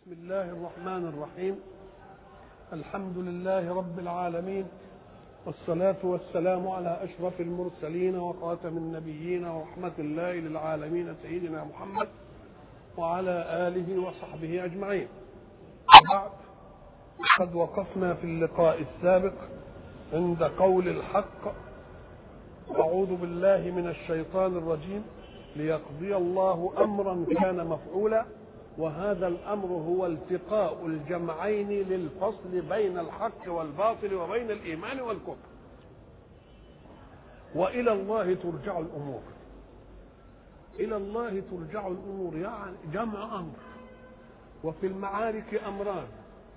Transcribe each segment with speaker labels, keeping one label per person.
Speaker 1: بسم الله الرحمن الرحيم. الحمد لله رب العالمين، والصلاة والسلام على أشرف المرسلين وخاتم النبيين ورحمة الله للعالمين سيدنا محمد وعلى آله وصحبه أجمعين. بعد، قد وقفنا في اللقاء السابق عند قول الحق: أعوذ بالله من الشيطان الرجيم، ليقضي الله أمرا كان مفعولا. وهذا الأمر هو التقاء الجمعين للفصل بين الحق والباطل وبين الإيمان والكفر. وإلى الله ترجع الأمور. إلى الله ترجع الأمور يعني جمع أمر، وفي المعارك أمران،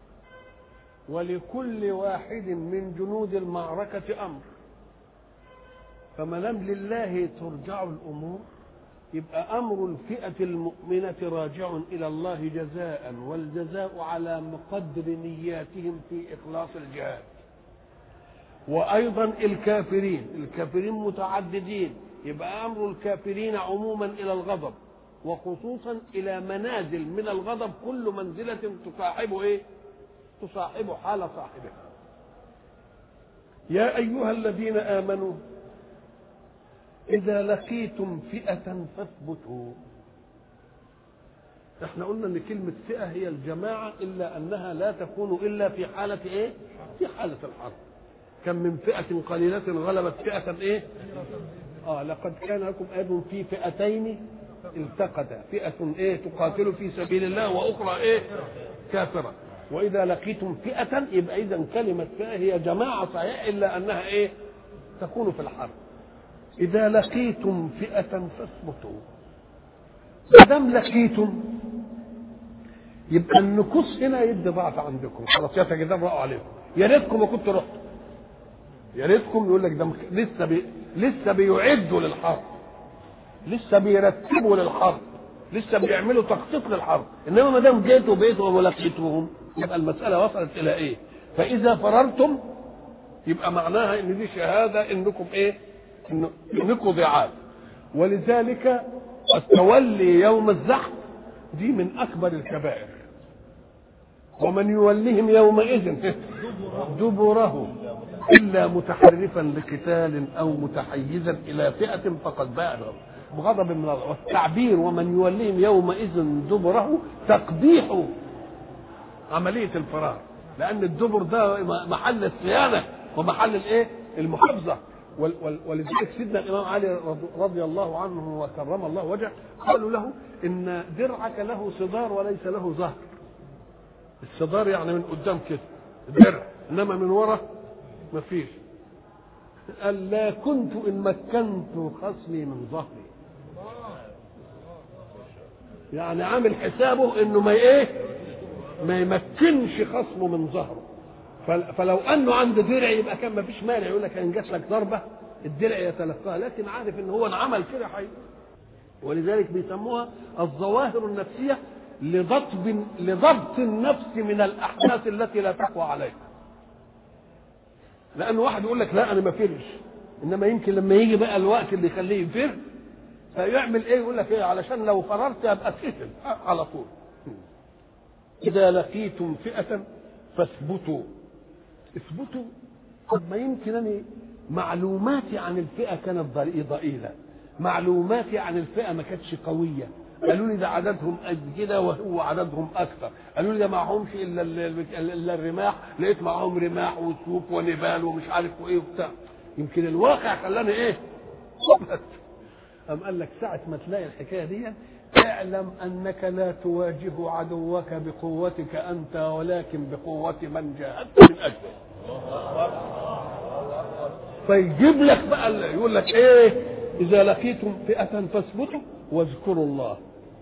Speaker 1: ولكل واحد من جنود المعركة أمر. فما دام لله ترجع الأمور، يبقى أمر الفئة المؤمنة راجع إلى الله جزاء، والجزاء على مقدر نياتهم في إخلاص الجهاد. وأيضا الكافرين متعددين، يبقى أمر الكافرين عموما إلى الغضب، وخصوصا إلى منازل من الغضب، كل منزلة تصاحب حال صاحبها. يا أيها الذين آمنوا إذا لقيتم فئة فاثبتوا. احنا قلنا ان كلمة فئة هي الجماعة، إلا أنها لا تكون إلا في حالة في حالة الحرب. كم من فئة قليلة غلبت فئة لقد كان لكم آية في فئتين التقتا، فئة تقاتل في سبيل الله، وأخرى كافرة. وإذا لقيتم فئة، يبقى إذا كلمة فئة هي جماعة صحيح، إلا أنها تكون في الحرب. إذا لقيتم فئة فاثبتوا. ما دام لقيتم، يبقى النكوص هنا يدي ضعف عندكم، خلاص يتجرأوا عليكم. يا ريتكم ما كنتوا رحتوا، يا ريتكم. يقول لك ده لسه بيعدوا للحرب، لسه بيرتبوا للحرب، لسه بيعملوا تخطيط للحرب. انما ما دام جيتوا بيتوا ولقيتوهم، يبقى المسألة وصلت إلى فإذا فررتم، يبقى معناها ان دي شهادة انكم ضعاف. ولذلك التولي يوم الزحف دي من اكبر الكبائر. ومن يوليهم يومئذ دبره الا متحرفا لقتال او متحيزا الى فئة فقد باء بغضب من الله. والتعبير ومن يوليهم يومئذ دبره تقبيح عملية الفرار، لان الدبر ده محل الصيانة ومحل المحافظة. ولذلك سيدنا الإمام علي رضي الله عنه وكرم الله وجهه قالوا له إن درعك له صدار وليس له ظهر. الصدار يعني من قدام كده الدرع، إنما من وراء ما فيش. قال: لا كنت إن مكنت خصمي من ظهري. يعني عامل حسابه إنه ما يمكنش خصمه من ظهره. فلو انه عنده درع يبقى كان ما فيش مانع، يقول لك ان جات لك ضربه الدرع يتلقاها، لكن عارف ان هو انعمل كده حي. ولذلك بيسموها الظواهر النفسيه لضبط النفس من الاحداث التي لا تقوى عليها. لان واحد يقول لك لا انا ما فرش، انما يمكن لما يجي بقى الوقت اللي يخليه يفر فيعمل يقول لك علشان لو فررت ابقى اتقتل على طول. اذا لقيتم فئه فاثبتوا. اثبتوا. طب ما يمكن معلوماتي عن الفئة كانت ضئيلة، معلوماتي عن الفئة ما كانتش قوية. قالوا لي ده عددهم قد كده وهو عددهم أكثر. قالوا لي ده معهمش إلا الرماح، لقيت معهم رماح وسيوف ونبال ومش عارف وبتاع. يمكن الواقع خلاني خبت. أم قال لك ساعة ما تلاقي الحكاية دي اعلم أنك لا تواجه عدوك بقوتك أنت، ولكن بقوة من جاهدت من أجله. فيجيب لك بقى يقول لك إذا لقيتم فئة فاثبتوا واذكروا الله.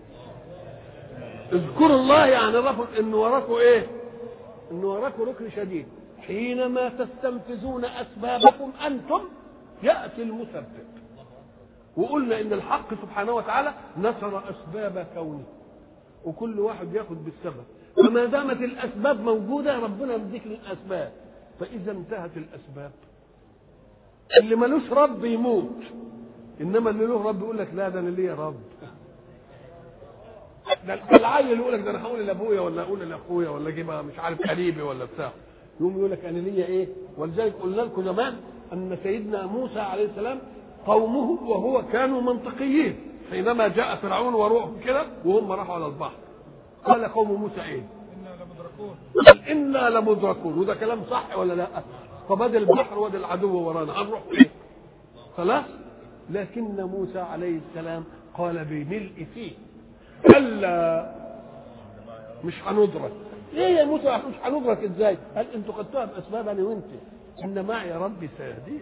Speaker 1: اذكروا الله يعني رفض إن وراكم إن وراكم ركن شديد. حينما تستنفذون أسبابكم أنتم يأتي المثبت. وقلنا ان الحق سبحانه وتعالى نصر اسباب كونه، وكل واحد ياخد بالسبب. فما دامت الاسباب موجوده ربنا يديك الاسباب. فاذا انتهت الاسباب اللي ملوش رب يموت، انما اللي له رب يقول لك لا ده انا ليا رب. ده العيل يقول لك ده انا هقول لابويا ولا اقول لاخويا ولا اجيب مش عارف قريبي ولا بتاع، يقوم يقول لك انا ليا ايه. ولذلك قلنا لكم زمان ان سيدنا موسى عليه السلام قومه وهو كانوا منطقيين حينما جاء فرعون وروحهم كده وهم راحوا على البحر، قال قوم موسى ايه؟ قال انا لمدركون. وده كلام صح ولا لا؟ طب ادي البحر وادي العدو ورانا هنروح فين؟ خلاص. لكن موسى عليه السلام قال بملء فيه كلا مش هندرك. ايه يا موسى مش هندرك ازاي؟ قال انتوا خدتوها باسباب انا وانت، ان معي ربي سيهدين.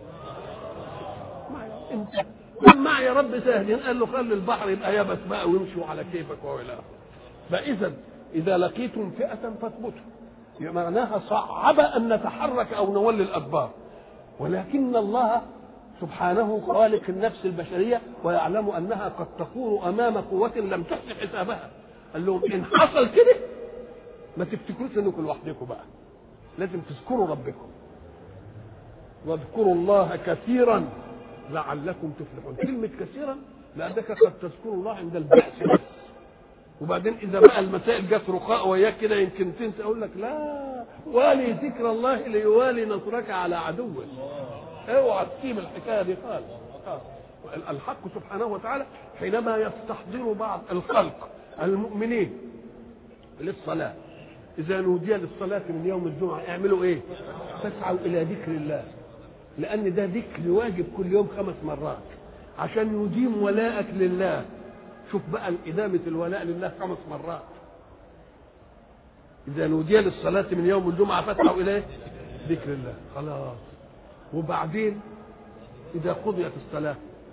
Speaker 1: انت معي ربي سيهدين. قال له خلي البحر يبقى يابس بقى ويمشوا على كيفك والى اخره. فاذا اذا لقيتم فئه فاثبتوا، معناها صعب ان نتحرك او نولي الادبار، ولكن الله سبحانه خالق النفس البشريه ويعلم انها قد تكون امام قوه لم تحسن حسابها. قال لهم ان حصل كده ما تفتكروش انكم لوحدكم بقى، لازم تذكروا ربكم واذكروا الله كثيرا لعلكم تفلحون. كلمه كثيرا لانك قد تذكر الله عند البأس بس، وبعدين اذا بقى المسائل جت رخاء وياك كده يمكن تنسى. اقول لك لا، والي ذكر الله ليوالي نصرك على عدوك. اوعى تسيب الحكايه دي خالص. الحق سبحانه وتعالى حينما يستحضر بعض الخلق المؤمنين للصلاه، اذا نودي للصلاه من يوم الجمعه اعملوا ايه؟ فاسعوا الى ذكر الله، لان ده ذكر واجب كل يوم 5 مرات عشان يديم ولاءك لله. شوف بقى إدامة الولاء لله 5 مرات. إذا نودي للصلاة من يوم الجمعة فاسعوا إليه ذكر الله. خلاص. وبعدين إذا قضيت الصلاة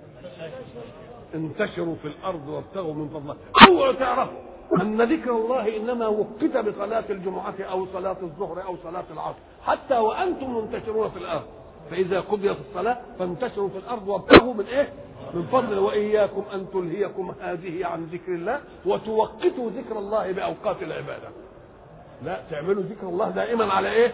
Speaker 1: انتشروا في الأرض وابتغوا من فضله. اوعوا تعرفوا أن ذكر الله إنما وقت بصلاة الجمعة أو صلاة الظهر أو صلاة العصر، حتى وأنتم منتشرون في الأرض. فإذا قضيت الصلاة فانتشروا في الأرض وابتغوا من إيه؟ من فضل. وإياكم أن تلهيكم هذه عن ذكر الله وتوقتوا ذكر الله بأوقات العبادة. لا، تعملوا ذكر الله دائما على إيه؟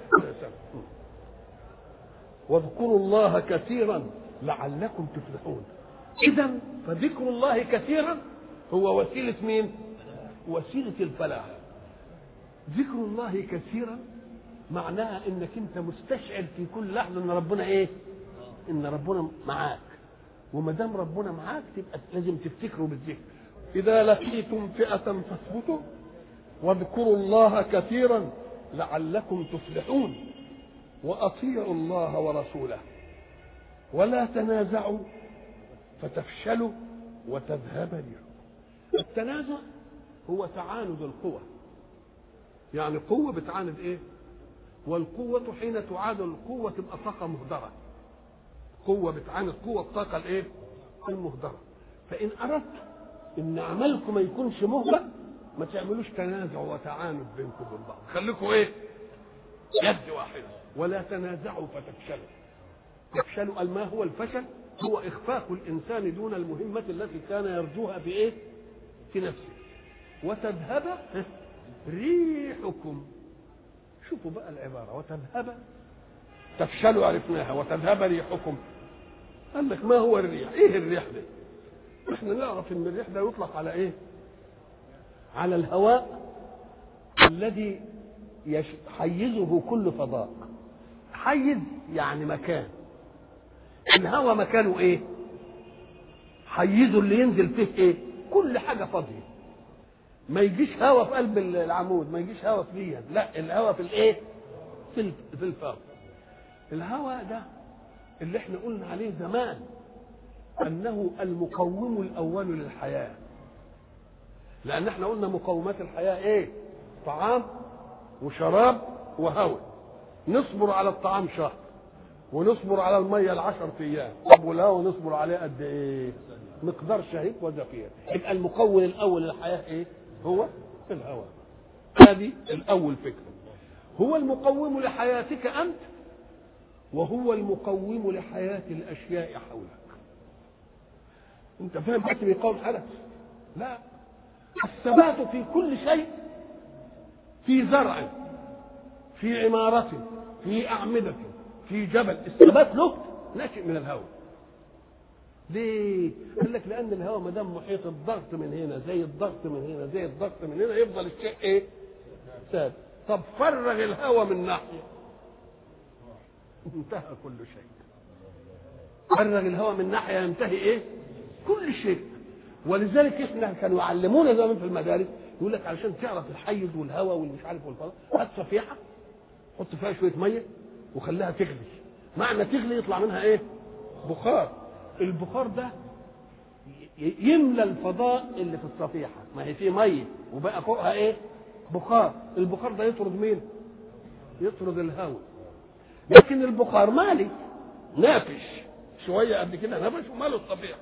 Speaker 1: واذكروا الله كثيرا لعلكم تفلحون. إذا فذكر الله كثيرا هو وسيلة مين؟ وسيلة الفلاح. ذكر الله كثيرا معناها انك انت مستشعر في كل لحظة ان ربنا ايه؟ ان ربنا معاك. وما دام ربنا معاك تبقى لازم تفتكروا بالذكر. اذا لقيتم فئة فاثبتوا واذكروا الله كثيرا لعلكم تفلحون واطيعوا الله ورسوله ولا تنازعوا فتفشلوا وتذهب ريحكم. التنازع هو تعاند القوى، يعني قوة بتعاند ايه؟ والقوة حين تعاد القوة تبقى طاقة مهدرة. قوة بتعاند قوة، الطاقة الايه؟ المهدرة. فإن أردت إن عملكم ما يكونش مهدر ما تعملوش تنازع وتعاند بينكم وبين بعض، خليكم ايه؟ يد واحدة. ولا تنازعوا فتفشلوا. تفشلوا. ما هو الفشل؟ هو إخفاق الإنسان دون المهمة التي كان يرجوها في ايه؟ في نفسه. وتذهب ريحكم. شوفوا بقى العبارة، وتذهب تفشلوا عرفناها، وتذهب ريحكم. قال لك ما هو الريح؟ ايه الريح ده؟ احنا نعرف ان الريح ده يطلق على ايه؟ على الهواء الذي حيزه كل فضاء. حيز يعني مكان. الهواء مكانه ايه؟ حيزه اللي ينزل فيه ايه؟ كل حاجة فاضية. ما يجيش هواء في قلب العمود، ما يجيش هواء في دي، لا، الهواء في الايه؟ في الفاضي. الهواء ده اللي احنا قلنا عليه زمان انه المقوم الاول للحياه، لان احنا قلنا مقومات الحياه ايه؟ طعام وشراب وهواء. نصبر على الطعام شهر ونصبر على الميه 10 ايام. طب والهواء نصبر عليه قد ايه؟ مقدار شهيق وزفير. يبقى المكون الاول للحياه ايه؟ هو الهواء. هذه الاول فكره. هو المقوم لحياتك انت، وهو المقوم لحياه الاشياء حولك. انت فاهم حتى بيقوم حدث؟ لا، الثبات في كل شيء، في زرع، في عمارة، في أعمدة، في جبل. الثبات له ناشئ من الهواء. ليه؟ قال لك لان الهواء ما دام محيط الضغط من هنا زي الضغط من هنا زي الضغط من هنا يفضل الشيء ايه؟ ثابت. طب فرغ الهواء من ناحيه انتهى كل شيء. فرغ الهواء من ناحيه ينتهي ايه؟ كل شيء. ولذلك احنا كانوا يعلمونا زمان في المدارس يقول لك علشان تعرف الحيز والهواء والمش عارف والفضاء هات صفيحه حط فيها شويه ميه وخليها تغلي. معنى تغلي يطلع منها ايه؟ بخار. البخار ده يملى الفضاء اللي في الصفيحه، ما هي فيه ميه وبقى فوقها ايه؟ بخار. البخار ده يطرد مين؟ يطرد الهواء. لكن البخار مالي نافش شويه قبل كده نفش وماله الصفيحه.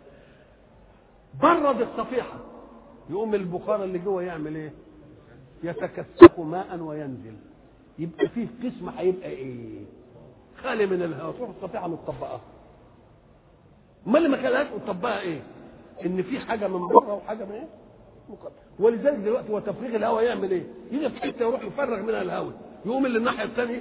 Speaker 1: برد الصفيحه يقوم البخار اللي جوه يعمل ايه؟ يتكثف ماء وينزل. يبقى فيه قسم هيبقى ايه؟ خالي من الهواء. تروح الصفيحه متطبقه. امال اللي ما كانهاش متطبقه ايه؟ ان في حاجه من بره وحاجه من ايه؟ مقدر. ولذلك دلوقتي هو تفريغ الهواء يعمل ايه؟ يجي في حته يروح يفرغ منها الهواء يقوم اللي الناحيه الثانيه.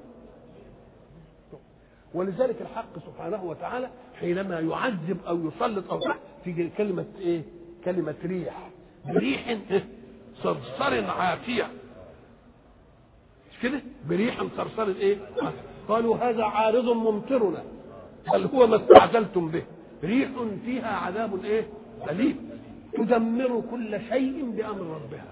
Speaker 1: ولذلك الحق سبحانه وتعالى حينما يعذب او يسلط او تيجي كلمه ايه؟ كلمه ريح. بريح صرصر عاتيه. مش كده؟ بريح صرصر ايه؟ قالوا هذا عارض ممطرنا بل هو ما استعجلتم به ريح فيها عذاب ايه؟ أليم تدمر كل شيء بأمر ربها.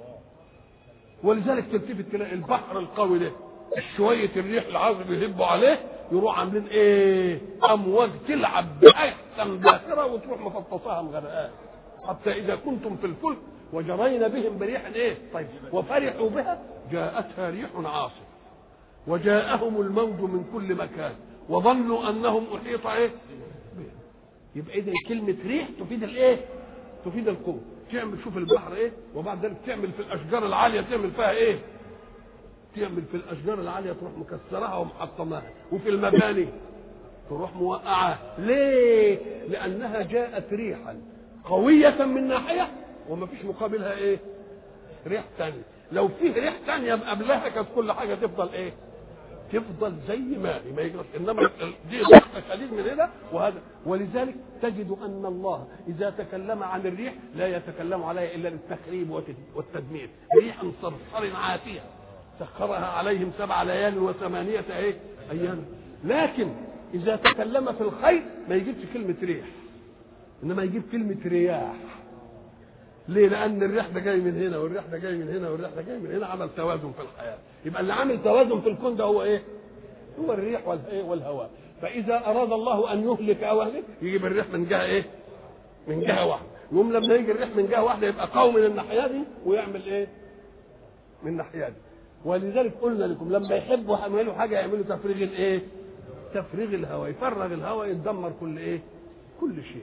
Speaker 1: ولذلك تلتفت تلاقي البحر القوي ده شويه الريح العاصف يهبوا عليه يروح عاملين ايه؟ امواج تلعب باحسن باخره وتروح مفطساها مغرقاها. حتى اذا كنتم في الفلك وجرينا بهم بريح ايه؟ طيب وفرحوا بها جاءتها ريح عاصف وجاءهم الموج من كل مكان وظنوا انهم احيط ايه؟ يبقى اذا كلمه ريح تفيد الايه؟ تفيد القوه. تعمل شوف البحر ايه؟ وبعد ذلك تعمل في الاشجار العاليه تعمل فيها ايه؟ تعمل في الاشجار العاليه تروح مكسرها ومحطماها. وفي المباني تروح موقعها. ليه؟ لانها جاءت ريحا قويه من ناحيه وما فيش مقابلها ايه؟ ريح ثانيه. لو فيه ريح ثانيه قبلها كانت كل حاجه تفضل ايه؟ تفضل زي ما هي ما يجرش. انما دي ضغط شديد من هنا وهذا. ولذلك تجد ان الله اذا تكلم عن الريح لا يتكلم عليها الا للتخريب والتدمير. ريح صرصر عاتيه سخرها عليهم 7 ليال و8 ايه؟ ايام. لكن اذا تكلم في الخير ما يجيبش كلمه ريح انما يجيب كلمه رياح. ليه؟ لان الريح ده جاي من هنا والريح ده جاي من هنا والريح ده جاي من هنا. عمل توازن في الحياه. يبقى اللي عامل توازن في الكون ده هو ايه؟ هو الريح والهواء. فاذا اراد الله ان يهلك او اهلك يجيب الريح من جهه ايه؟ من جهه واحده. يوم لما يجي الريح من جهه واحده يبقى قوي من الناحيه دي ويعمل ايه؟ من الناحيه دي. ولذلك قلنا لكم لما يحبوا يعملوا حاجه يعملوا تفريغ الايه؟ تفريغ الهواء. يفرغ الهواء يتدمر كل ايه؟ كل شيء.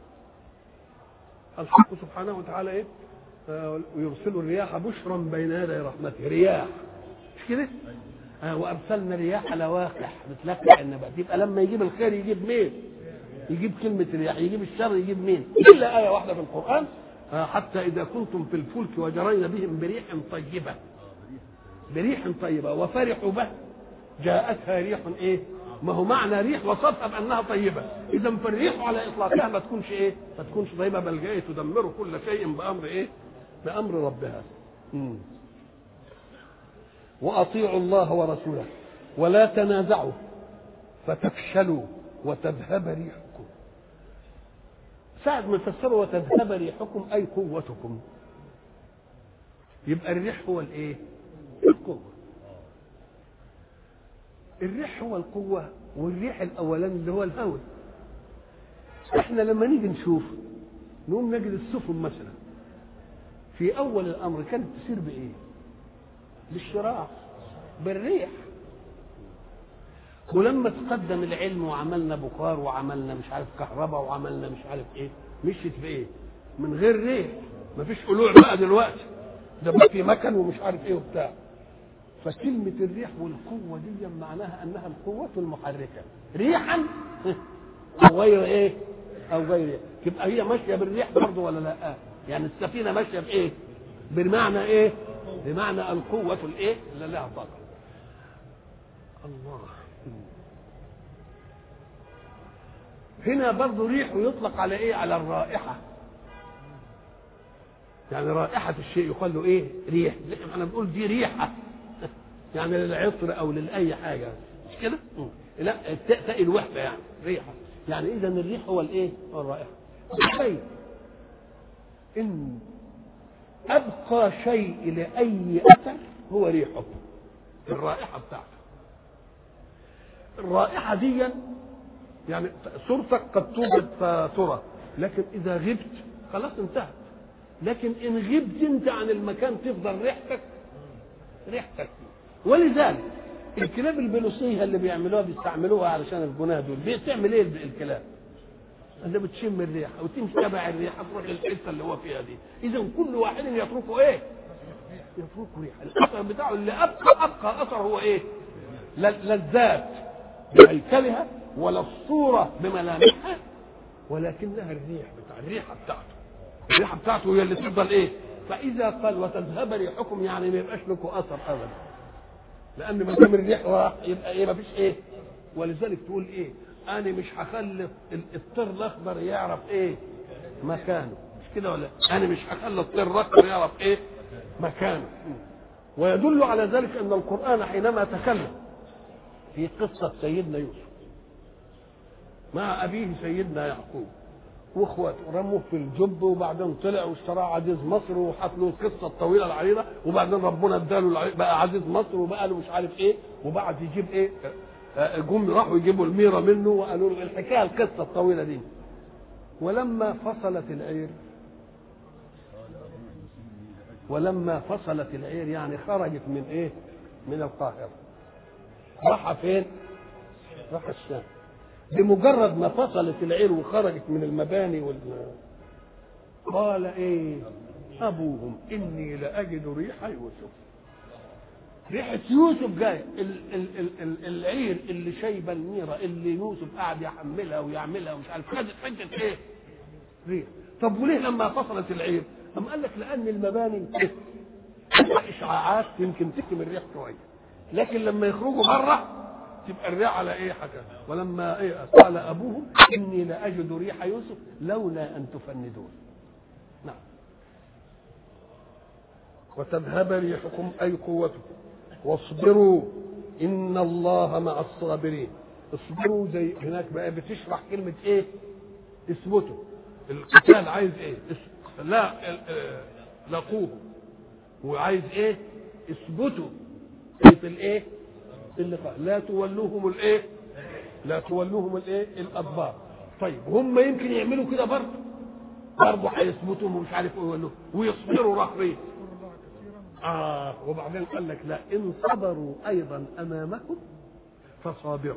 Speaker 1: الحق سبحانه وتعالى ايه؟ ويرسل الرياح بشرا بين يدي رحمته. رياح مش كده؟ وارسلنا رياح لواقح بتلقح النبات. يبقى لما يجيب الخير يجيب مين؟ يجيب كلمه رياح. يجيب الشر يجيب مين؟ الا ايه واحده في القران حتى اذا كنتم في الفلك وجرينا بهم بريح طيبه. بريح طيبه وفرحوا به جاءتها ريح ايه؟ ما هو معنى ريح وصفها بانها طيبه. اذا فالريح على اطلاقها ما تكونش ايه؟ ما تكونش طيبه بل جايه تدمر كل شيء بامر ايه؟ بامر ربها. واطيعوا الله ورسوله ولا تنازعوا فتفشلوا وتذهب ريحكم. ساعة ما تفسروا وتذهب ريحكم اي قوتكم. يبقى الريح هو الايه؟ القوه. الريح هو القوه والريح الاولاني اللي هو الهواء. احنا لما نيجي نشوف نقوم نجد السفن مثلا في اول الامر كانت تسير بايه؟ بالشراع بالريح. ولما تقدم العلم وعملنا بخار وعملنا مش عارف كهرباء وعملنا مش عارف ايه مشيت بايه؟ من غير ريح. مفيش قلوع بقى دلوقتي ده بقى في مكن ومش عارف ايه وبتاع. فكلمة الريح والقوة دي معناها انها القوة المحركة ريحا او غير ايه؟ او غير ايه؟ تبقى هي ماشية بالريح برضه ولا لا؟ يعني السفينة ماشية بايه؟ بمعنى ايه؟ بمعنى القوة الايه؟ اللي لها طاقة. الله. هنا برضه ريح يطلق على ايه؟ على الرائحه. يعني رائحه الشيء يقال له ايه؟ ريح. احنا بنقول دي ريحه يعني للعطر او لاي حاجه، مش كده؟ لا تأتي الوحده يعني ريحه. يعني اذا الريح هو الايه؟ هو الرائحه. طيب ان ابقى شيء لاي اثر هو ريحه، الرائحه بتاعته. الرائحه دي يعني صورتك قد توجد فترى، لكن اذا غبت خلاص انتهت. لكن ان غبت انت عن المكان تفضل ريحتك. ولذلك الكلاب البلوسيه اللي بيستعملوها علشان الجناه دول بتعمل ايه الكلاب؟ انت بتشم الريحه وتمشي تبع الريحه تروح للحته اللي هو فيها دي. اذا كل واحد يتركه ايه؟ يتركه ريحه. الاثر بتاعه اللي ابقى اثر هو ايه؟ لا الذات بهيكلها ولا الصوره بملامحها، ولكنها الريحه بتاعته. الريحه بتاعته هي اللي تفضل ايه؟ فاذا قال وتذهب ريحكم يعني ما يبقاش لكم اثر ابدا، لان ما دام الريح راح يبقى ايه؟ ما فيش ايه. ولذلك تقول ايه؟ انا مش هخلي الطير الاخضر يعرف ايه مكانه، مش كده ولا؟ انا مش هخلي الطير الاخضر يعرف ايه مكانه. ويدل على ذلك ان القران حينما تكلم في قصه سيدنا يوسف مع ابيه سيدنا يعقوب واخواته، رموه في الجب وبعدين طلع واشتراه عزيز مصر وحط له القصه الطويله العريضه، وبعدين ربنا اداله بقى عزيز مصر وبقى له مش عارف ايه، وبعد يجيب ايه؟ جم راحوا يجيبوا الميره منه وقالوا له الحكايه القصه الطويله دي. ولما فصلت العير يعني خرجت من ايه؟ من القاهره. راح فين؟ راح الشام. بمجرد ما فصلت العير وخرجت من المباني قال ايه؟ ابوهم اني لاجد ريح يوسف. ريحه يوسف جايه. العير اللي شايبه الميره اللي يوسف قاعد يحملها ويعملها ومش عارف خدت حته ايه؟ ريح. طب وليه لما فصلت العير؟ أم قال لك لان المباني اشعاعات يمكن تكتم الريح شويه، لكن لما يخرجوا بره تبقى الريح على ايه حاجه. ولما ايه قال ابوهم اني لاجد ريح يوسف لولا ان تفندون. نعم. وتذهب ريحكم اي قوتكم واصبروا ان الله مع الصابرين. اصبروا زي هناك بقى بتشرح كلمه ايه؟ اثبتوا. القتال عايز ايه؟ لا لقوه. وعايز ايه؟ اثبتوا في الايه؟ اللقاء. لا تولوهم الايه؟ الادبار. طيب هم يمكن يعملوا كده برضه هيثبتوا ومش عارف ايه يقولوا ويصبروا رهبين. وبعدين قال لك لا ان صبروا ايضا امامكم فصابروا.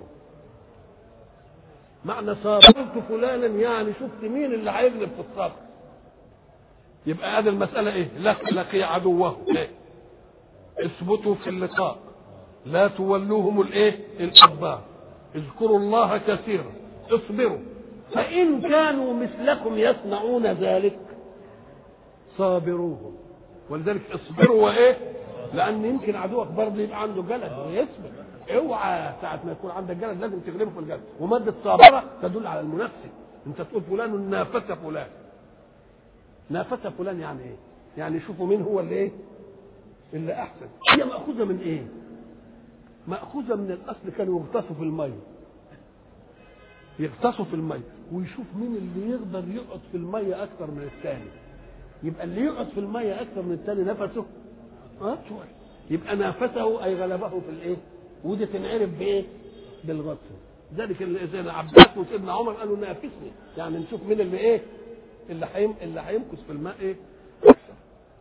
Speaker 1: معنى صابرت فلانا يعني شفت مين اللي هيغلب في الصبر. يبقى هذه المساله ايه؟ لقي عدوه إيه؟ اثبتوا في اللقاء. لا تولوهم الايه؟ الادبار. اذكروا الله كثيرا. اصبروا فان كانوا مثلكم يصنعون ذلك صابروهم. ولذلك اصبروا وايه؟ لان يمكن عدوك برضه يبقى عنده جلد ويصبر. اوعى ساعه ما يكون عندك جلد لازم تغلبه في الجلد. وماده صابره تدل على المنافسه. انت تقول فلان نافس فلان. نافس فلان يعني ايه؟ يعني شوفوا مين هو اللي ايه؟ اللي احسن. هي ماخوذه من ايه؟ ماخوذه من الاصل كانوا يغطسوا في الميه. يغطسوا في الميه ويشوف مين اللي يقدر يقعد في الميه اكثر من الثاني. يبقى اللي يقعد في الميه اكثر من الثاني نفسه اطول. يبقى نافسه اي غلبه في الايه؟ ودي تنعرف بايه؟ بالغطس. ذلك سيدنا عباس وسيدنا عمر قالوا نافسني، يعني نشوف مين اللي ايه؟ اللي هيمكث في الماء ايه؟ اكثر.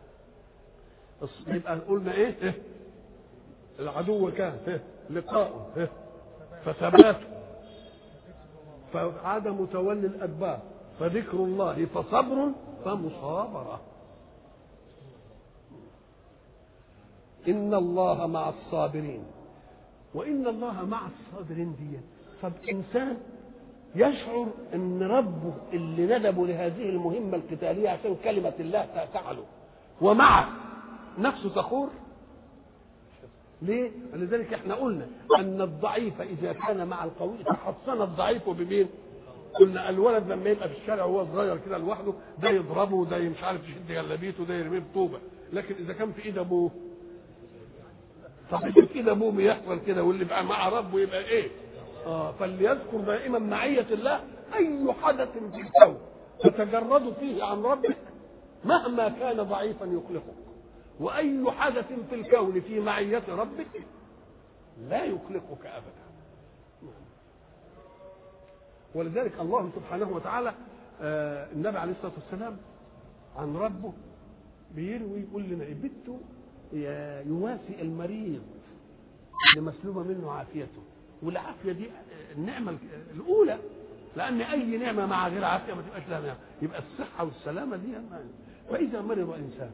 Speaker 1: يبقى قلنا ايه؟ العدو كان لقاؤه فثباته فعدم تولي الادبار فذكر الله فصبر فمصابرة. إن الله مع الصابرين. وإن الله مع الصابرين دي. طب إنسان يشعر أن ربه اللي ندبه لهذه المهمة القتالية عشان كلمة الله تعلو ومع نفسه تخور. ليه؟ لذلك احنا قلنا أن الضعيف إذا كان مع القوي تحصن الضعيف بمين؟ قلنا الولد لما يبقى في الشارع وهو صغير كده لوحده ده يضربه وده مش عارف يشد جلابيته وده يرميه بطوبه، لكن اذا كان في ايد ابوه، طب في ايد ابوه بيحصل كده، واللي بقى مع ربه يبقى ايه؟ فليذكر دائما معيه الله. اي حدث في الكون تتجرد فيه عن ربك مهما كان ضعيفا يقلقك، واي حدث في الكون في معيه ربك لا يقلقك ابدا. ولذلك الله سبحانه وتعالى النبي عليه الصلاه والسلام عن ربه بيروي يقول لنا بده يواسي المريض اللي مسلوبه منه عافيته، والعافيه دي النعمه الاولى، لان اي نعمه مع غير عافيه ما تبقاش لها نعمه، يبقى الصحه والسلامه دي فاذا مرض انسان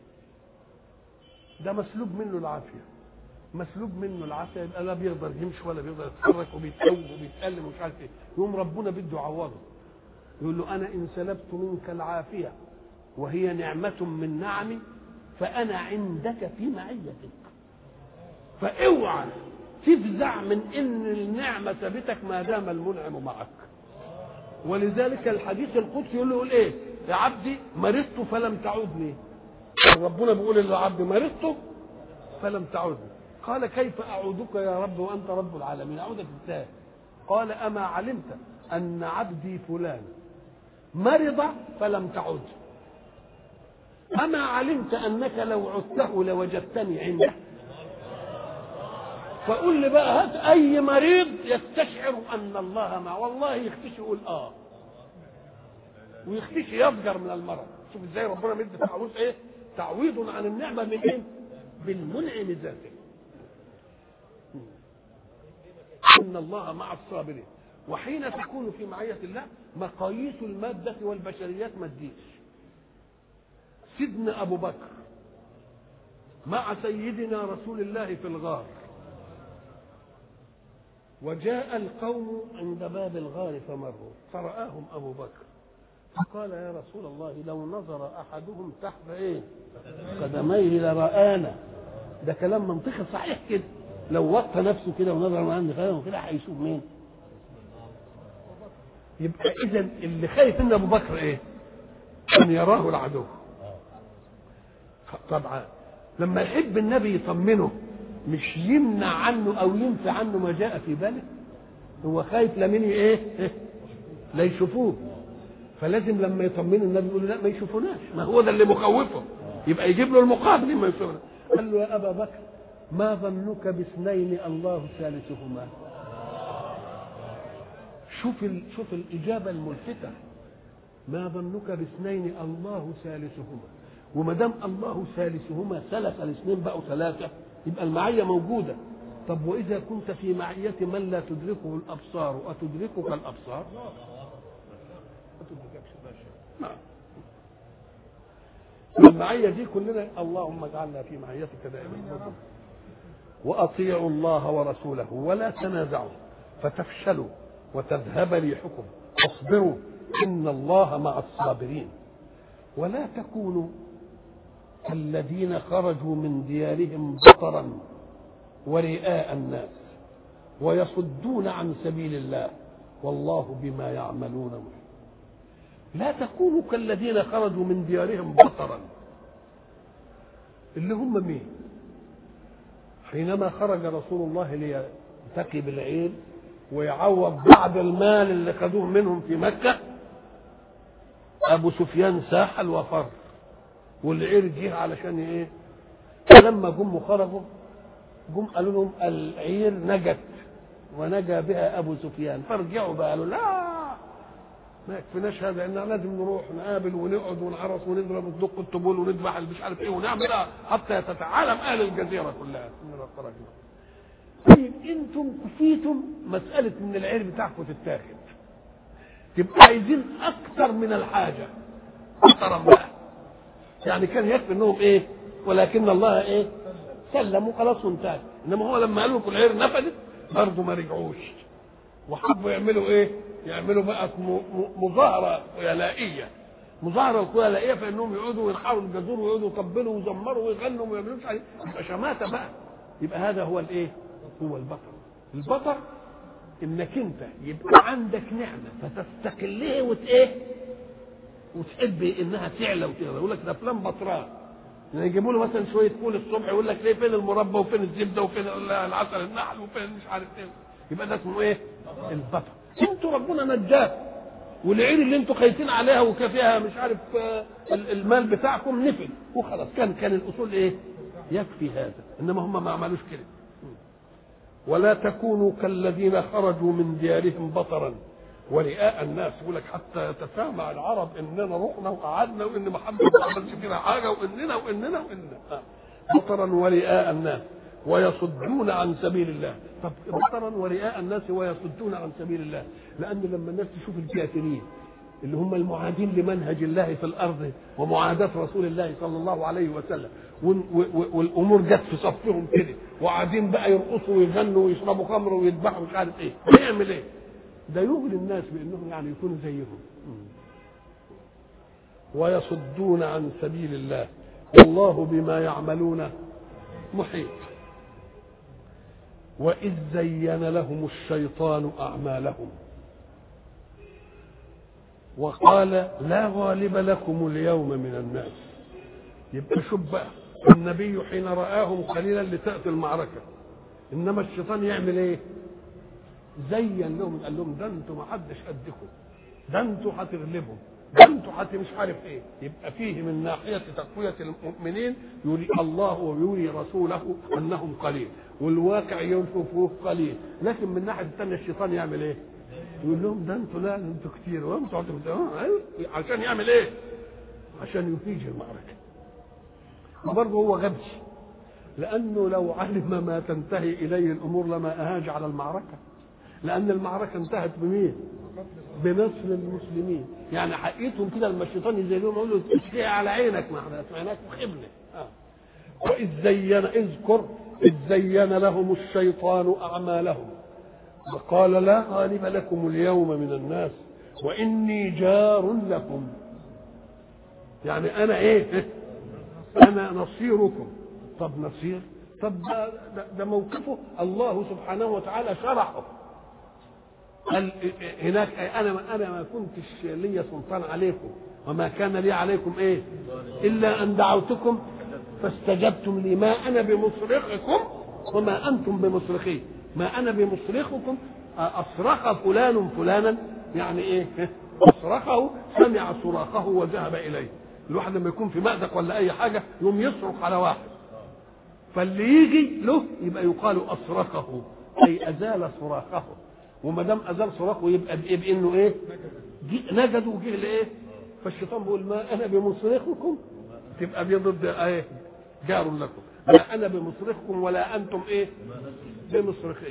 Speaker 1: ده مسلوب منه العافيه، مسلوب منه العافيه، يبقى لا بيقدر يمشي ولا بيقدر يتحرك وبيتقوم وبيتألم ومش عارف ايه، يقوم ربنا بده يعوضه يقول له انا ان سلبت منك العافيه وهي نعمه من نعمي فانا عندك في معيتك، فاوعى تفزع من ان النعمه ثبتك ما دام المنعم معك. ولذلك الحديث القدسي يقول ايه؟ يا عبدي مرضت فلم تعودني. ربنا بيقول للعبد مرضت فلم تعودني، قال كيف اعودك يا رب وانت رب العالمين؟ اعودك ازاي؟ قال اما علمت ان عبدي فلان مرض فلم تعد، اما علمت انك لو عدته لوجدتني عنده؟ فقول لي بقى هات اي مريض يستشعر ان الله معه، والله يختشي يقول ويختشي يفجر من المرض. شوف ازاي ربنا مدي تعويض ايه؟ تعويض عن النعمه من ايه؟ بالمنعم ذاته. ان الله مع الصابرين. وحين تكون في معيه الله مقاييس الماده والبشريات ما تجيش. سيدنا ابو بكر مع سيدنا رسول الله في الغار، وجاء القوم عند باب الغار فمروا فرآهم ابو بكر فقال يا رسول الله لو نظر احدهم تحت ايه قدميه لرآنا. ده كلام منطقي صحيح كده، لو وطى نفسه كده ونظر من عند خيره كده هيشوف مين؟ يبقى اذا اللي خايف ان ابو بكر ايه؟ ان يراه العدو. طبعا لما يحب النبي يطمنه مش يمنع عنه او ينفي عنه ما جاء في باله، هو خايف لمن ايه؟ لا يشوفوه، فلازم لما يطمنه النبي يقول له لا ما يشوفوناش، ما هو ده اللي مخوفه، يبقى يجيب له المقابل ما يشوفونه. قال له يا ابا بكر ما ظنك باثنين الله ثالثهما؟ شوف الاجابه الملفتة، ما ظنك باثنين الله ثالثهما، وما دام الله ثالثهما ثلث الاثنين بقوا ثلاثه يبقى المعيه موجوده. طب واذا كنت في معيه من لا تدركه الابصار اتدركك الابصار؟ ما تدرككش باشا. المعيه دي كلنا اللهم اجعلنا في معيتك دائما. واطيعوا الله ورسوله ولا تنازعوا فتفشلوا وتذهب ريحكم واصبروا ان الله مع الصابرين. ولا تكونوا الذين خرجوا من ديارهم بطرا ورئاء الناس ويصدون عن سبيل الله والله بما يعملون محيط. لا تكونوا كالذين خرجوا من ديارهم بطرا، اللي هم مين؟ حينما خرج رسول الله ليلتقي بالعير ويعوض بعض المال اللي خدوه منهم في مكة، ابو سفيان ساحل وفر والعير جه علشان ايه؟ فلما جم خرجوا جم قالوا لهم العير نجت ونجا بها ابو سفيان، فرجعوا بقى قالوا لا ما يكفيناش هذا، ان لازم نروح نقابل ونقعد ونعرس ونضرب ندق الطبول ونذبح مش عارف ايه ونعمل حتى تتعالم اهل الجزيره كلها. طيب انتم كفيتم مساله ان العير بتاعكم تتاخد، تبقى عايزين اكثر من الحاجه اكثر بقى، يعني كان يكفي انهم ايه؟ ولكن الله ايه؟ سلموا خلاص وانتهى. انما هو لما قالوا لكم العير نفدت برضه ما رجعوش وحبوا يعملوا ايه؟ يعملوا بقى مظاهره خيالائيه، مظاهره الخيالائيه فانهم يقعدوا وينحروا الجزور ويقعدوا يطبلوا ويزمروا ويغنوا وما يعملوش يبقى شماته بقى. يبقى هذا هو الايه؟ هو البطر. البطر انك انت يبقى عندك نعمه فتستقلها وتحب انها تعلى وتغلى. يقول لك ده فلان بطران، يعني يجيبوا له مثلا شويه فول الصبح يقول لك ليه فين المربى وفين الزبده وفين العسل النحل وفين مش عارف ايه، يبقى ده اسمه ايه؟ البطر. انتوا ربنا نجاه، والعين اللي انتوا خايفين عليها وكافيها مش عارف المال بتاعكم نفل وخلاص. كان الاصول ايه؟ يكفي هذا. انما هم ما عملوش كده. ولا تكونوا كالذين خرجوا من ديارهم بطرا ورئاء الناس. يقول لك حتى يتسامع العرب اننا رحنا وقعدنا وان محمد ما عملش فينا حاجه واننا بطرا ورئاء الناس ويصدون عن سبيل الله. طب بطرا ورئاء الناس ويصدون عن سبيل الله، لان لما الناس تشوف الكافرين اللي هم المعادين لمنهج الله في الارض ومعاداه رسول الله صلى الله عليه وسلم والامور جت في صفهم كده وقاعدين بقى يرقصوا ويغنوا ويشربوا خمر ويذبحوا مش عارف ايه، هيعمل ايه؟ ده يغري الناس بانهم يعني يكونوا زيهم. ويصدون عن سبيل الله والله بما يعملون محيط. وإذ زين لهم الشيطان أعمالهم وقال لا غالب لكم اليوم من الناس. يبقى شوف بقى النبي حين رآهم قليلا لتأتي المعركة، إنما الشيطان يعمل إيه؟ زين لهم، قال لهم ده انتوا ما حدش قدكم، ده انتوا هتغلبوا، ده انتوا مش عارف ايه. يبقى فيه من ناحيه تقويه المؤمنين يري الله ويري رسوله انهم قليل، والواقع يوصفوه قليل، لكن من الناحيه الثانيه الشيطان يعمل ايه؟ يقول لهم ده انتوا لا انتوا كتير وانتوا عشان يعمل ايه؟ عشان يفيج المعركه. وبرضه هو غبي، لانه لو علم ما تنتهي اليه الامور لما اهاج على المعركه، لأن المعركة انتهت بمين؟ بنصر المسلمين. يعني حقيقتهم كده لما الشيطان يزيلهم يقول له تشكيها على عينك، ما احنا سمعناك وخبنا. وإذ زين اذكر إذ زين لهم الشيطان أعمالهم وقال لا غالب لكم اليوم من الناس وإني جار لكم. يعني أنا إيه؟ أنا نصيركم. طب نصير؟ طب ده موقفه الله سبحانه وتعالى شرحه. قال هناك انا ما كنتش لي سلطان عليكم وما كان لي عليكم ايه الا ان دعوتكم فاستجبتم لي، ما انا بمصرخكم وما انتم بمصرخي، ما انا بمصرخكم. اصرخ فلان فلانا يعني ايه؟ اصرخه، سمع صراخه وذهب اليه. الواحد لما يكون في مأزق ولا اي حاجه يقوم يصرخ على واحد، فاللي يجي له يبقى يقال اصرخه اي ازال صراخه، وما دام ازال صراخه يبقى بانه ايه؟ نجد وجه لايه؟ فالشيطان بيقول ما انا بمصرخكم، تبقى دي ضد ايه؟ جار لكم. لا انا بمصرخكم ولا انتم ايه؟ بمصرخي.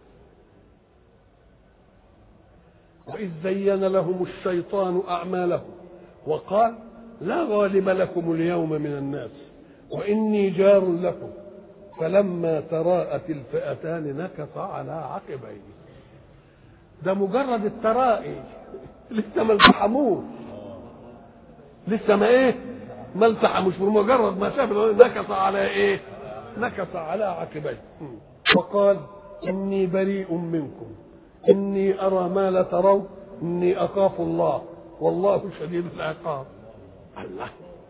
Speaker 1: واذ زين لهم الشيطان اعمالهم وقال لا غالب لكم اليوم من الناس واني جار لكم فلما تراءت الفئتان نكص على عقبيه. ده مجرد الترائي، لسه ما التحموش، لسه ما ايه؟ ما التحموش، بمجرد ما شاف نكص على ايه؟ نكص على عقبيه وقال اني بريء منكم اني ارى ما لا ترون اني اخاف الله والله شديد العقاب. الله،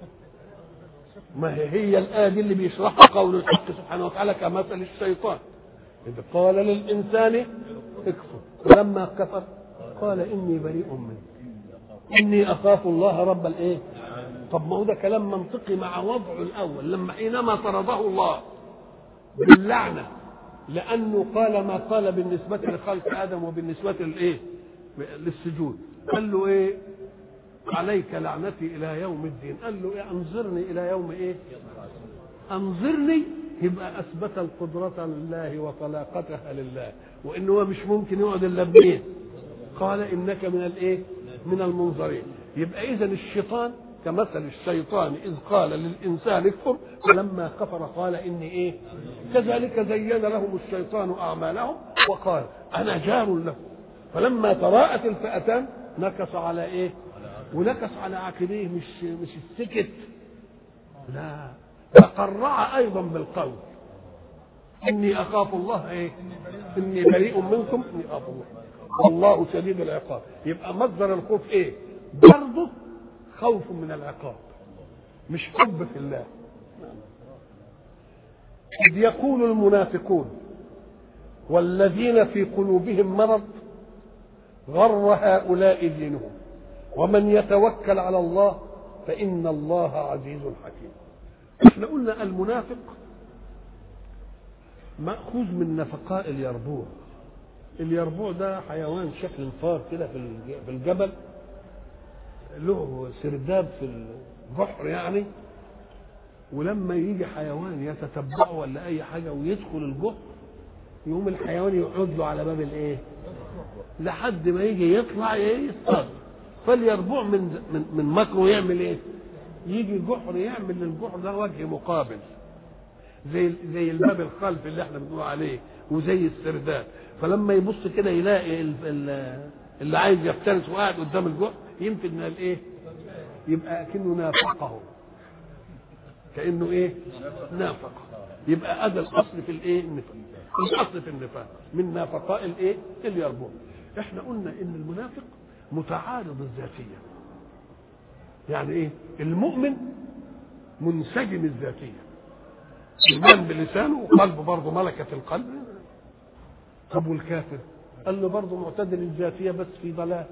Speaker 1: ما هي الآية دي اللي بيشرحها قول الحق سبحانه وتعالى كمثل الشيطان إذ قال للإنسان اكفر فلما كفر قال إني بريء منك إني أخاف الله رب الإيه؟ طب ما هو ده كلام منطقي مع وضعه الأول لما حينما طرده الله باللعنة، لأنه قال ما قال بالنسبة لخلق آدم وبالنسبة للإيه؟ للسجود. قال له إيه؟ عليك لعنتي الى يوم الدين. قال له إيه؟ انظرني الى يوم ايه؟ انظرني، يبقى اثبت القدرة لله وطلاقتها لله، وانه هو مش ممكن يقعد الا بايه؟ قال انك من الايه؟ من المنظرين. يبقى اذا الشيطان كمثل الشيطان اذ قال للانسان اكفر فلما كفر قال اني ايه؟ كذلك زين لهم الشيطان اعمالهم وقال انا جار لكم فلما تراءت الفئتان نكص على ايه؟ ونكص على عقبيه، مش السكت، لا، تقرع ايضا بالقول. اني اخاف الله ايه؟ اني بريء منكم اني اخاف الله والله شديد العقاب. يبقى مصدر الخوف ايه؟ برضه خوف من العقاب مش حب في الله. إذ يقول المنافقون والذين في قلوبهم مرض غر هؤلاء دينهم ومن يتوكل على الله فإن الله عزيز حكيم. احنا قلنا المنافق مأخوذ من نفقاء اليربوع. اليربوع ده حيوان شكل فار كده في الجبل، له سرداب في البحر يعني، ولما يجي حيوان يتتبعه ولا اي حاجه ويدخل الجحر يقوم الحيوان يقعد له على باب الايه لحد ما يجي يطلع يصطاد. فاليربوع من مكره يعمل ايه؟ يجي الجحر يعمل للجحر ده وجه مقابل زي الباب الخلفي اللي احنا بنقول عليه وزي السرداب. فلما يبص كده يلاقي اللي عايز يفترس وقاعد قدام الجحر ينفذ من الايه؟ يبقى كأنه نافقه، كأنه ايه؟ نافق. يبقى هذا الاصل في الايه؟ النفاق. الاصل في النفاق من نافقاء الايه؟ اليربوع. احنا قلنا ان المنافق متعارض الذاتيه. يعني ايه؟ المؤمن منسجم الذاتيه، ايمان بلسانه وقلبه برضه ملكه القلب. طب والكافر؟ قال له برضه معتدل الذاتيه بس في ضلال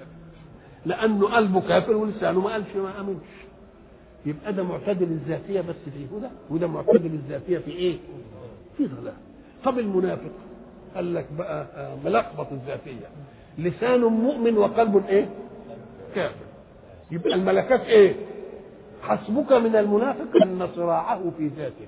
Speaker 1: لانه قلبه كافر ولسانه ما قالش ما امنش. يبقى ده معتدل الذاتيه بس في هدى وده معتدل الذاتيه في ايه؟ في ضلال. طب المنافق قال لك بقى ملخبط الذاتيه، لسان مؤمن وقلب ايه؟ كافر. يبقى الملكات ايه؟ حسبك من المنافق ان صراعه في ذاته.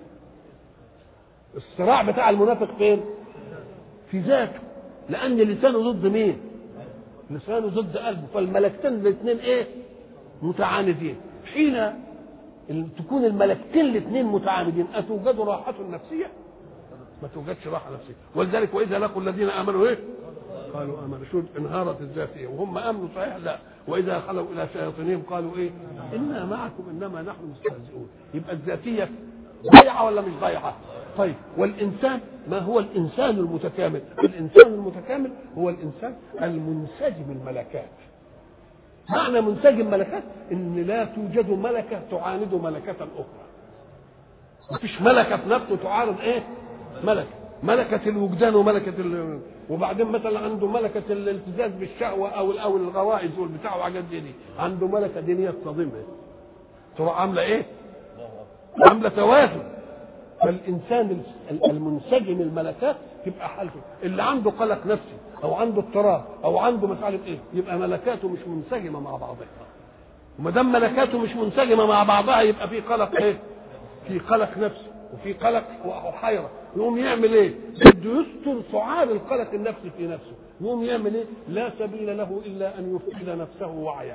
Speaker 1: الصراع بتاع المنافق فين؟ في ذاته، لان لسانه ضد مين؟ لسانه ضد قلبه. فالملكتين الاثنين ايه؟ متعاندين. حين تكون الملكتين الاثنين متعاندين اتوجد راحه نفسيه؟ ما توجدش راحه نفسيه. ولذلك واذا لقوا الذين امنوا ايه؟ قالوا امنوا. شو انهارت الذاتيه وهم امنوا صحيح؟ لا. واذا خلوا الى شياطينهم قالوا ايه؟ انا معكم انما نحن مستهزئون. يبقى الذاتيه ضيعه ولا مش ضيعه؟ طيب والانسان ما هو الانسان المتكامل؟ الانسان المتكامل هو الانسان المنسجم الملكات. معنى منسجم ملكات ان لا توجد ملكه تعاند ملكه اخرى. مفيش ملكه في نفسه تعارض ايه؟ ملكه الوجدان وملكه وبعدين مثلا عنده ملكه الالتزاز بالشهوه او الغوائز والبتاع وحاجات دي عنده ملكه دينيه تصادمها تروح عامله ايه؟ عامله توازن. فالانسان المنسجم الملكات تبقى حالته اللي عنده قلق نفسي او عنده اضطراب او عنده مساله ايه؟ يبقى ملكاته مش منسجمه مع بعضها. وما دام ملكاته مش منسجمه مع بعضها يبقى في قلق ايه؟ في قلق نفسي وفي قلق وحيره. يقوم يعمل ايه؟ بده يستر سعال القلق النفسي في نفسه. يقوم يعمل ايه؟ لا سبيل له الا ان يفقد نفسه وعيه.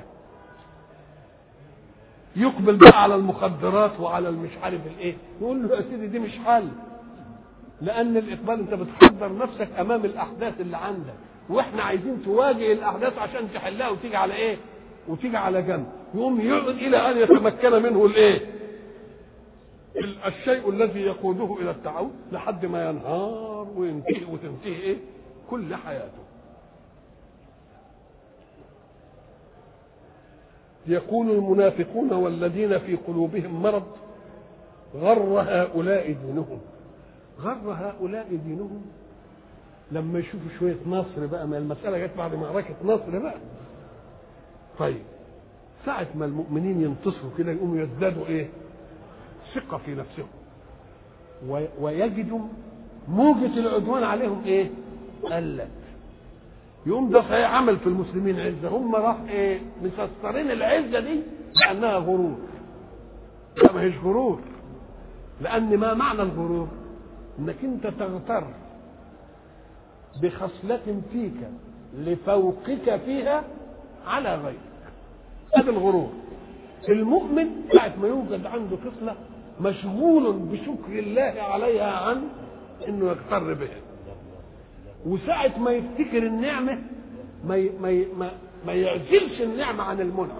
Speaker 1: يقبل بقى على المخدرات وعلى المش عارف الايه. يقول له يا سيدي دي مش حل، لان الاقبال انت بتحضر نفسك امام الاحداث اللي عندك، واحنا عايزين تواجه الاحداث عشان تحلها وتيجي على ايه؟ وتيجي على جنب. يقوم يقعد الى ان يتمكن منه الايه؟ الشيء الذي يقوده الى التعود لحد ما ينهار وينتهي وتنتهي ايه؟ كل حياته. يقول المنافقون والذين في قلوبهم مرض غر هؤلاء دينهم. غر هؤلاء دينهم لما يشوفوا شويه نصر بقى، ما المساله جت بعد معركه نصر بقى. طيب ساعه ما المؤمنين ينتصروا كده يقوموا يزدادوا ايه؟ ثقه في نفسهم ويجدوا موجه العدوان عليهم ايه؟ قلت. يقوم ده صحيح عمل في المسلمين عزه، هم راح ايه؟ مسسترين العزه دي لانها غرور. لا ما هيش غرور، لان ما معنى الغرور؟ انك انت تغتر بخصلة فيك لفوقك فيها على غيرك. هذا الغرور. المؤمن ساعة ما يوجد عنده خصلة مشغول بشكر الله عليها عن انه يغتر بها، وساعة ما يفتكر النعمة ما يعزلش النعمة عن المنعم.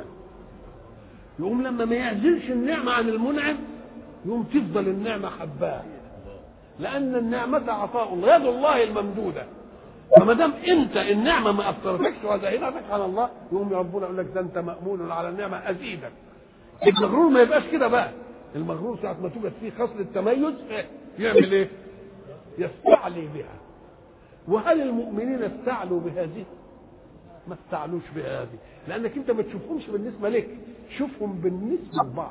Speaker 1: يقوم لما ما يعزلش النعمة عن المنعم يقوم تفضل النعمة حباه، لان النعمه عطاء الله، يد الله الممدوده. فما دام انت النعمه ما اثرتكش وزهقتك على الله، يقوم ربنا يقول لك ده انت مامون على النعمه ازيدك. المغرور ما يبقاش كده بقى. المغرور ساعه ما توجد فيه خصله التميز يعمل ايه؟ يستعلي بها. وهل المؤمنين استعلوا بهذه؟ ما استعلوش بهذه، لانك انت ما تشوفهمش بالنسبه لك، شوفهم بالنسبه لبعض.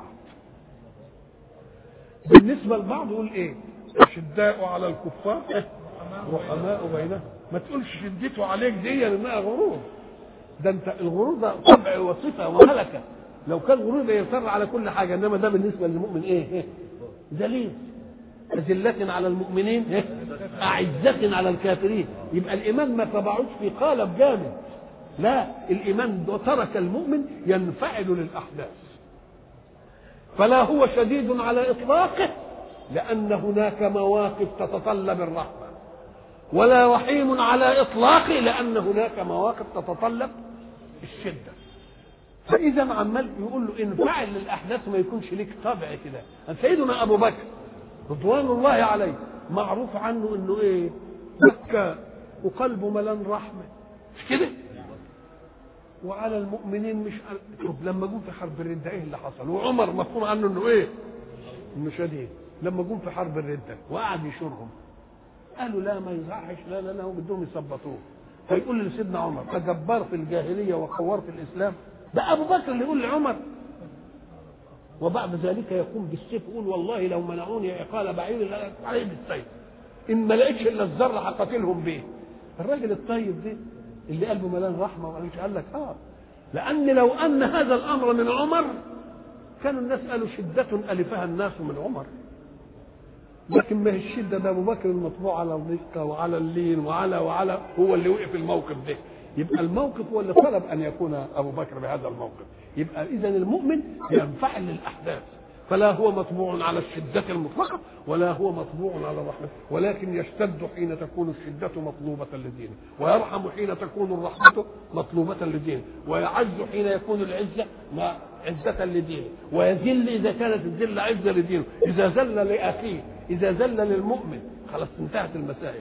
Speaker 1: بالنسبه لبعض يقول ايه؟ اشداء على الكفار رحماء بينهم. ما تقولش شدته عليك دي انها غرور. ده انت الغرور ده طبع وصفه وملكه. لو كان غرور ده يصر على كل حاجه، انما ده بالنسبه للمؤمن ايه؟ ذليل. أذلة على المؤمنين أعزة على الكافرين. يبقى الإيمان ما طبعوش في قالب جامد، لا، الإيمان ترك المؤمن ينفعل للأحداث، فلا هو شديد على إطلاقه لأن هناك مواقف تتطلب الرحمة، ولا رحيم على إطلاقه لأن هناك مواقف تتطلب الشدة. فإذا عمال يقول له انفعل للأحداث، ما يكونش لك طبع كده. سيدنا أبو بكر رضوان الله عليه معروف عنه انه ايه؟ بكى وقلبه ملان رحمه، مش كده؟ وعلى المؤمنين مش طب لما جم في حرب الردة ايه اللي حصل؟ وعمر مفهوم عنه انه ايه؟ انه شديد. لما جم في حرب الردة وقعد يشورهم، قالوا لا ما يصحش، لا لا لا، هم بدهم يثبطوه. فيقول لسيدنا عمر تجبر في الجاهليه وخور في الاسلام. ده ابو بكر اللي يقول لعمر. وبعد ذلك يقوم بالسيف يقول والله لو منعوني عقال بعير عليه بالسيف، ان ما لقيتش الا الذره هقاتلهم بيه. الراجل الطيب ده اللي قلبه ملان رحمه وقال لك لان لو ان هذا الامر من عمر كانوا الناس قالوا شده الفها الناس من عمر، لكن ما هي الشده ده ابو بكر المطبوع على الرقه وعلى اللين وعلى هو اللي وقف الموقف ده. يبقى الموقف هو اللي طلب ان يكون ابو بكر بهذا الموقف. يبقى اذا المؤمن ينفعل للاحداث، فلا هو مطبوع على الشده المطلقه ولا هو مطبوع على الرحمه، ولكن يشتد حين تكون الشده مطلوبه لدينه، ويرحم حين تكون الرحمه مطلوبه لدينه، ويعز حين يكون العزه عزه لدينه، ويذل اذا كانت الذله عزه لدينه. اذا ذل لاخيه، اذا ذل للمؤمن، خلاص انتهت المسائل.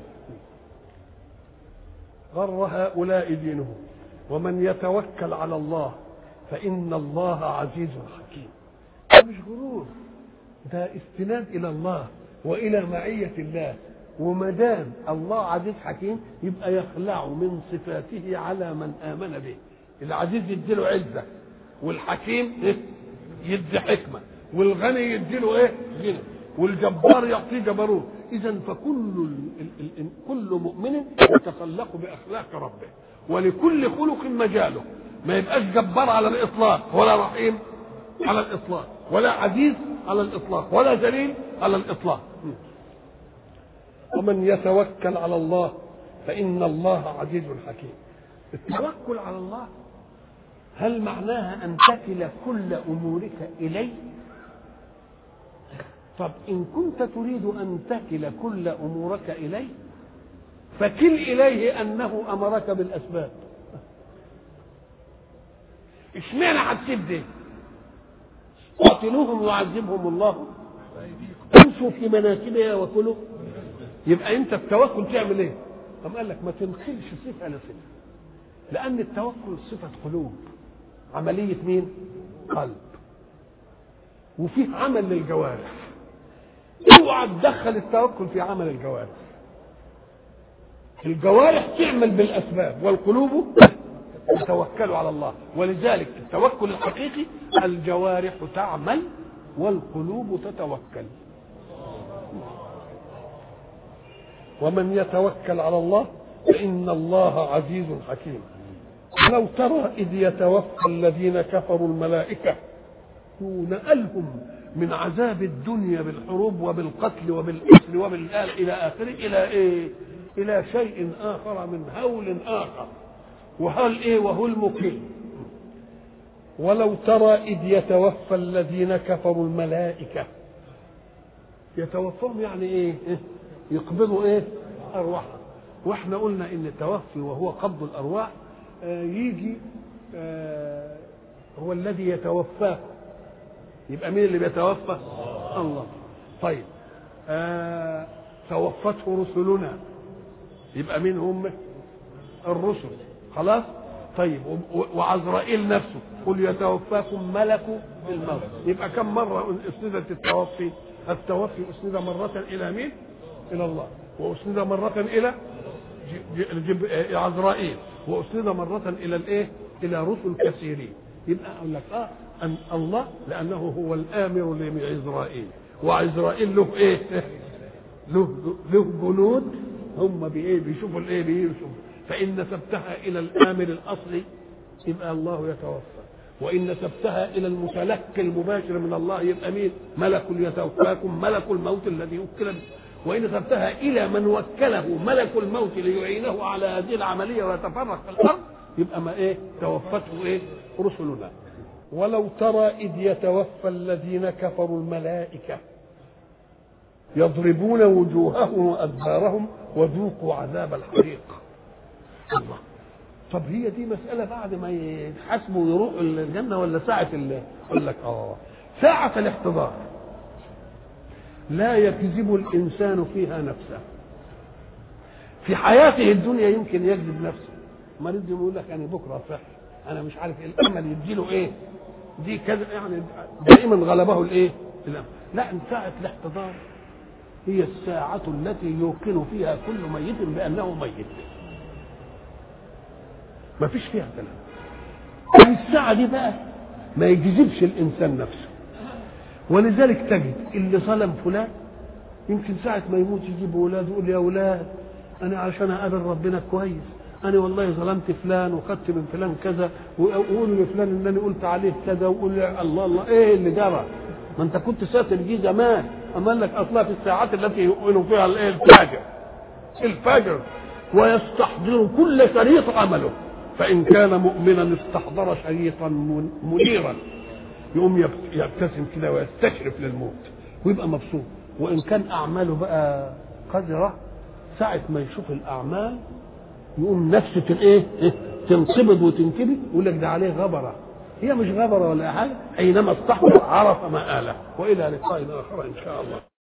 Speaker 1: غر هؤلاء دينهم ومن يتوكل على الله فإن الله عزيز حكيم. ده مش غرور، ده استناد إلى الله وإلى معية الله. وما دام الله عزيز حكيم يبقى يخلع من صفاته على من آمن به. العزيز يديله عزة، والحكيم يدي حكمة، والغني يديله غنى، والجبار يعطيه جبروت. إذا فكل كل مؤمن يتخلق بأخلاق ربه، ولكل خلق مجاله. ما يبقاش جبار على الإطلاق، ولا رحيم على الإطلاق، ولا عزيز على الإطلاق، ولا ذليل على الإطلاق. ومن يتوكل على الله فإن الله عزيز حكيم. التوكل على الله هل معناها أن تكل كل أمورك إليه؟ طب إن كنت تريد أن تكل كل أمورك إليه فكل إليه أنه أمرك بالأسباب. اشمعنى هتسيب ده؟ قاتلوهم يعذبهم الله، امشوا في مناكبها وكلوا. يبقى أنت التوكل تعمل إيه؟ أم قال لك ما تنقلش صفة لصفة، لأن التوكل صفة قلوب، عملية مين؟ قلب، وفيه عمل للجوارح. اوعى تدخل التوكل في عمل الجوارح. الجوارح تعمل بالاسباب والقلوب تتوكل على الله. ولذلك التوكل الحقيقي الجوارح تعمل والقلوب تتوكل. ومن يتوكل على الله فإن الله عزيز حكيم. لو ترى إذ يتوفى الذين كفروا الملائكة نقلهم من عذاب الدنيا بالحروب وبالقتل وبالأسر وبالآل إلى آخره إلى إيه؟ إلى شيء آخر من هول آخر. وهو المقيم. ولو ترى إذ يتوفى الذين كفروا الملائكة. يتوفاهم يعني إيه؟ يقبضوا أرواحهم. وإحنا قلنا إن التوفي وهو قبض الأرواح يجي هو الذي يتوفاه. يبقى مين اللي بيتوفى؟ الله. طيب توفته رسلنا، يبقى مين هم؟ الرسل. خلاص. طيب وعزرائيل نفسه قل يتوفاكم ملك الموت، يبقى كم مرة اسندت التوفي؟ التوفي اسند مرة الى مين؟ الى الله، واسند مرة الى عزرائيل، واسند مرة الى الايه؟ الى رسل كثيرين. يبقى اقول لك ان الله لانه هو الامر لعزرائيل، وعزرائيل له ايه؟ له جنود هم بايه؟ بيشوفوا الايه؟ بيشوفوا. فان نسبتها الى الامر الاصلي يبقى الله يتوفى، وان نسبتها الى المتلقي المباشر من الله يبقى مين؟ ملك يتوفاكم ملك الموت الذي وكل به. وان نسبتها الى من وكله ملك الموت ليعينه على هذه العمليه ويتفرق في الارض يبقى ما ايه؟ توفته ايه؟ رسلنا. ولو ترى اذ يتوفى الذين كفروا الملائكه يضربون وجوههم وادبارهم وذوقوا عذاب الحريق. الله. طب هي دي مسألة بعد ما يتحاسبوا ويروحوا الجنة ولا ساعة يقول لك ساعة الاحتضار لا يكذب الإنسان فيها نفسه. في حياته الدنيا يمكن يكذب نفسه، مريض يقول لك أنا بكرة صح، أنا مش عارف إيه، الأمل يديله إيه؟ دي كذا يعني دائما غلبه الإيه؟ الأمل. لا، ساعة الاحتضار هي الساعة التي يوقن فيها كل ميت بأنه ميت، ما فيش فيها كلام. الساعة دي بقى ما يجذبش الإنسان نفسه، ولذلك تجد اللي ظلم فلان يمكن ساعة ما يموت يجيب ولاده يقول يا أولاد أنا عشان أقابل ربنا كويس أنا والله ظلمت فلان وخدت من فلان كذا، وأقول لفلان إن أنا قلت عليه كذا، وأقول الله الله إيه اللي جرى؟ ما أنت كنت ساتر دي زمان. أما لك أصلا في الساعات التي يؤمن فيها الفجر ويستحضر كل شريط عمله، فإن كان مؤمنا استحضر شريطا منيرا يقوم يبتسم كده ويستشرف للموت ويبقى مبسوط. وإن كان أعماله بقى قذرة ساعة ما يشوف الأعمال يقوم نفسه تنقبض وتنكبد يقول لك ده عليه غبرة. هي مش غبرة ولا حاجة، حينما استحضر عرف مآله. وإلى لقاء آخر إن شاء الله.